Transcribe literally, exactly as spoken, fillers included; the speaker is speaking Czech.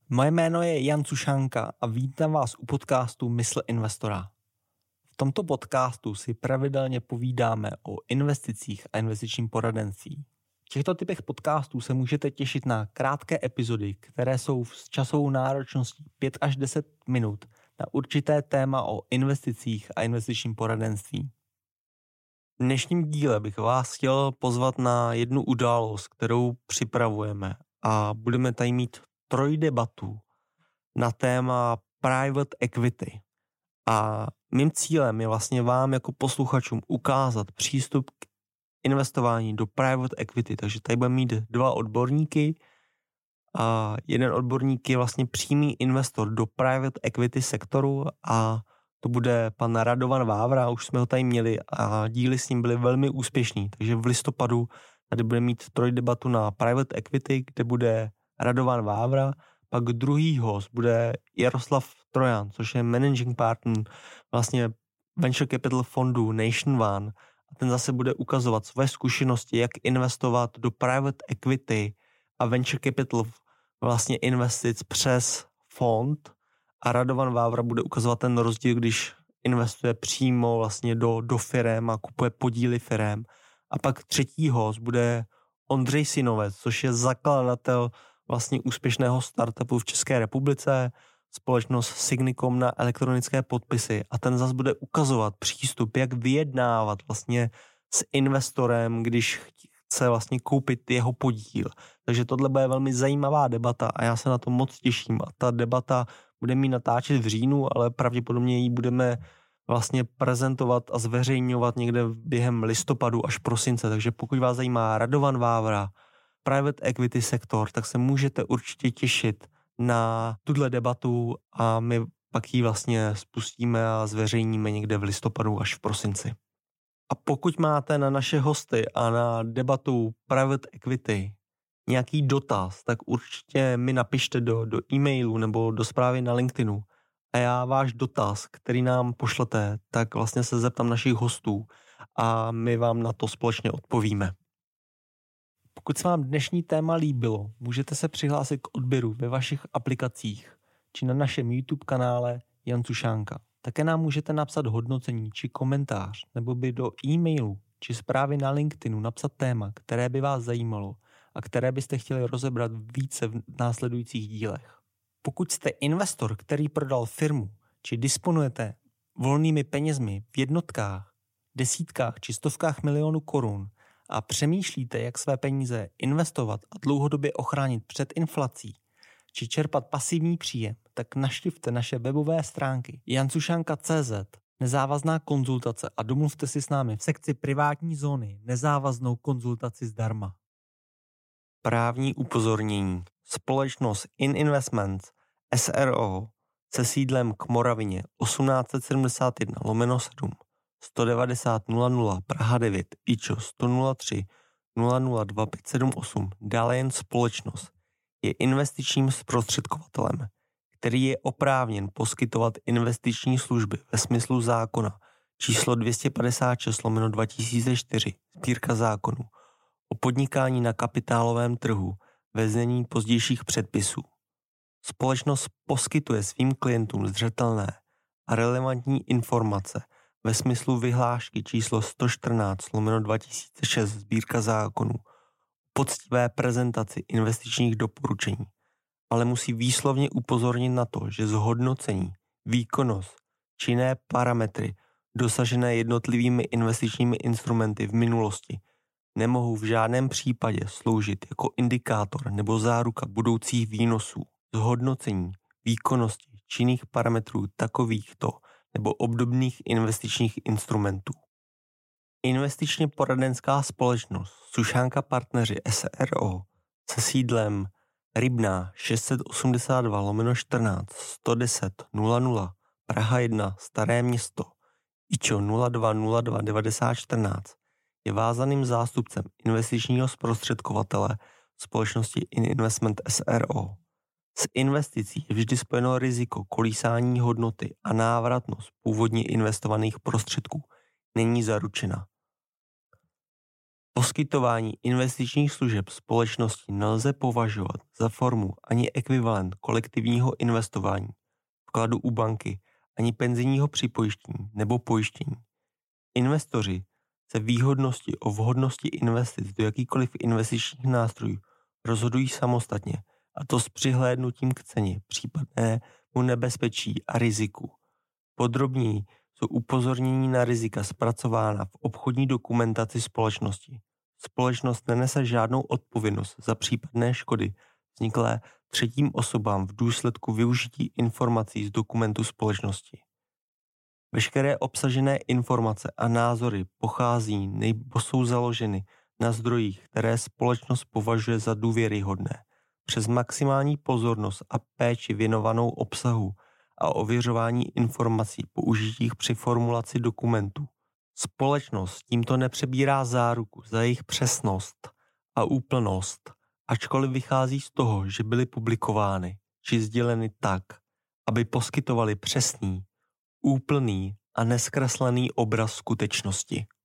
Moje jméno je Jan Cušánka a vítám vás u podcastu Mysl investora. V tomto podcastu si pravidelně povídáme o investicích a investičním poradenství. V těchto typech podcastů se můžete těšit na krátké epizody, které jsou s časovou náročností pět až deset minut na určité téma o investicích a investičním poradenství. V dnešním díle bych vás chtěl pozvat na jednu událost, kterou připravujeme a budeme tady mít trojdebatu na téma private equity. A mým cílem je vlastně vám jako posluchačům ukázat přístup k investování do private equity. Takže tady budeme mít dva odborníky. A jeden odborník je vlastně přímý investor do private equity sektoru a to bude pan Radovan Vávra, už jsme ho tady měli a díly s ním byly velmi úspěšný. Takže v listopadu tady bude mít trojdebatu na private equity, kde bude Radovan Vávra, pak druhý host bude Jaroslav Trojan, což je managing partner vlastně venture capital fondu Nation One a ten zase bude ukazovat své zkušenosti, jak investovat do private equity a venture capital vlastně investic přes fond a Radovan Vávra bude ukazovat ten rozdíl, když investuje přímo vlastně do, do firem a kupuje podíly firem. A pak třetí host bude Ondřej Synovec, což je zakladatel vlastně úspěšného startupu v České republice, společnost Signicom na elektronické podpisy a ten zase bude ukazovat přístup, jak vyjednávat vlastně s investorem, když chce vlastně koupit jeho podíl. Takže tohle bude velmi zajímavá debata a já se na to moc těším a ta debata bude mít natáčet v říjnu, ale pravděpodobně ji budeme vlastně prezentovat a zveřejňovat někde během listopadu až prosince. Takže pokud vás zajímá Radovan Vávra, private equity sektor, tak se můžete určitě těšit na tuhle debatu a my pak ji vlastně spustíme a zveřejníme někde v listopadu až v prosinci. A pokud máte na naše hosty a na debatu private equity nějaký dotaz, tak určitě mi napište do, do e-mailu nebo do zprávy na LinkedInu a já váš dotaz, který nám pošlete, tak vlastně se zeptám našich hostů a my vám na to společně odpovíme. Pokud se vám dnešní téma líbilo, můžete se přihlásit k odběru ve vašich aplikacích či na našem YouTube kanále Jan Cušánka. Také nám můžete napsat hodnocení či komentář nebo by do e-mailu či zprávy na LinkedInu napsat téma, které by vás zajímalo a které byste chtěli rozebrat více v následujících dílech. Pokud jste investor, který prodal firmu či disponujete volnými penězmi v jednotkách, desítkách či stovkách milionů korun a přemýšlíte, jak své peníze investovat a dlouhodobě ochránit před inflací či čerpat pasivní příjem, tak navštivte naše webové stránky jancušanka tečka cé zet, nezávazná konzultace a domluvte si s námi v sekci privátní zóny nezávaznou konzultaci zdarma. Právní upozornění. Společnost In Investments es er ó se sídlem k Moravině osmnáct set sedmdesát jedna lomeno sedm sto devadesát nula nula Praha devět í č o sto nula tři nula nula dva pět sedm osm dále jen společnost je investičním zprostředkovatelem, který je oprávněn poskytovat investiční služby ve smyslu zákona číslo dvě stě padesát šest lomeno dva tisíce čtyři Sbírka zákonů o podnikání na kapitálovém trhu ve znění pozdějších předpisů. Společnost poskytuje svým klientům zřetelné a relevantní informace ve smyslu vyhlášky číslo sto čtrnáct lomeno dva tisíce šest Sbírka zákonů o poctivé prezentaci investičních doporučení, ale musí výslovně upozornit na to, že zhodnocení, výkonnost či jiné parametry dosažené jednotlivými investičními instrumenty v minulosti nemohou v žádném případě sloužit jako indikátor nebo záruka budoucích výnosů, zhodnocení, výkonnosti či jiných parametrů takovýchto nebo obdobných investičních instrumentů. Investičně poradenská společnost Cušánka partneři es er ó se sídlem Rybná šest set osmdesát dva lomeno čtrnáct sto deset nula nula Praha jedna Staré Město í č o nula dva nula dva devadesát čtrnáct je vázaným zástupcem investičního zprostředkovatele společnosti In Investment es er ó. S investicí je vždy spojeno riziko kolísání hodnoty a návratnost původně investovaných prostředků není zaručena. Poskytování investičních služeb společnosti nelze považovat za formu ani ekvivalent kolektivního investování, vkladu u banky, ani penzijního připojištění nebo pojištění. Investoři se výhodnosti o vhodnosti investic do jakýkoliv investičních nástrojů rozhodují samostatně, a to s přihlédnutím k ceně, případnému nebezpečí a riziku. Podrobněji jsou upozornění na rizika zpracována v obchodní dokumentaci společnosti. Společnost nenese žádnou odpovědnost za případné škody vzniklé třetím osobám v důsledku využití informací z dokumentu společnosti. Veškeré obsažené informace a názory pochází nebo jsou založeny na zdrojích, které společnost považuje za důvěryhodné. Přes maximální pozornost a péči věnovanou obsahu a ověřování informací použitých při formulaci dokumentů. Společnost tímto nepřebírá záruku za jejich přesnost a úplnost, ačkoliv vychází z toho, že byly publikovány či sděleny tak, aby poskytovaly přesný, úplný a neskreslený obraz skutečnosti.